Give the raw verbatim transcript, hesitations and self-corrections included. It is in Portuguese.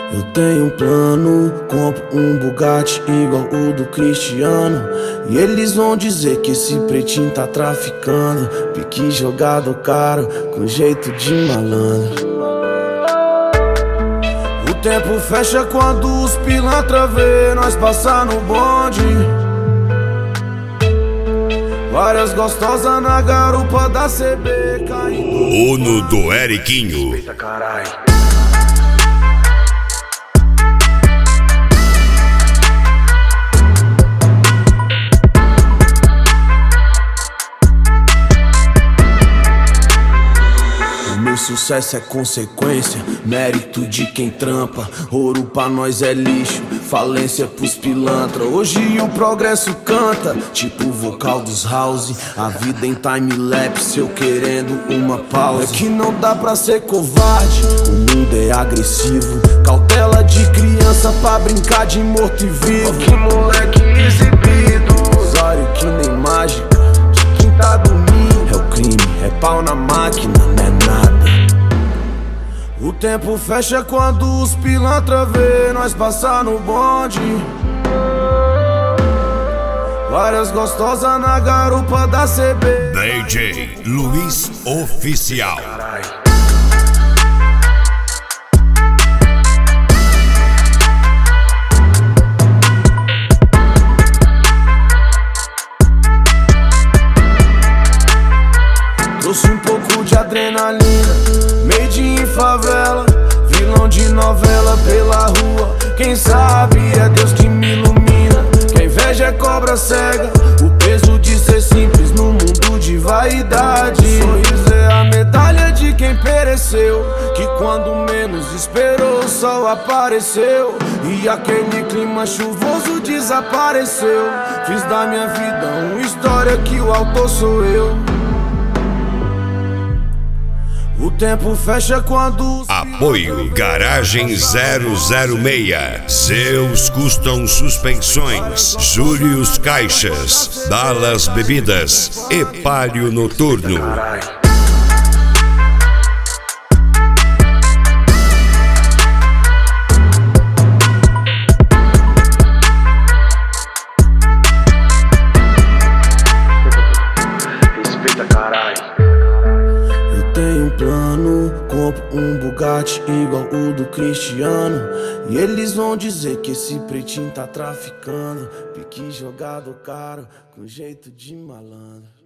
Eu tenho um plano, compro um Bugatti igual o do Cristiano. E eles vão dizer que esse pretinho tá traficando. Pique jogado caro, com jeito de malandro. O tempo fecha quando os pilantra vê nós passar no bonde. Várias gostosas na garupa da C B caindo. Uno do Eriquinho. Eita carai. Meu sucesso é consequência, mérito de quem trampa. Ouro pra nós é lixo, falência pros pilantra. Hoje o progresso canta, tipo o vocal dos house. A vida em time-lapse, eu querendo uma pausa. É que não dá pra ser covarde, o mundo é agressivo. Cautela de criança pra brincar de morto e vivo. Que moleque exibido, usuário que nem mágica, de quem tá dormindo. É o crime, é pau na máquina, não é nada. O tempo fecha quando os pilantra vê nós passar no bonde. Várias gostosas na garupa da C B. D J Luiz Oficial. Trouxe um pouco de adrenalina, made in favela, vilão de novela pela rua. Quem sabe é Deus que me ilumina. Quem inveja é cobra cega, o peso de ser simples no mundo de vaidade. Sorriso é a medalha de quem pereceu, que quando menos esperou o sol apareceu. E aquele clima chuvoso desapareceu. Fiz da minha vida uma história que o autor sou eu. O tempo fecha quando... Apoio Garagem zero zero seis, Zeus Custom Suspensões, Július Caixas, Dallas Bebidas e Palio Noturno. Respeita caralho. Tenho um plano, compro um Bugatti igual o do Cristiano. E eles vão dizer que esse pretinho tá traficando. Pique jogado caro, com jeito de malandro.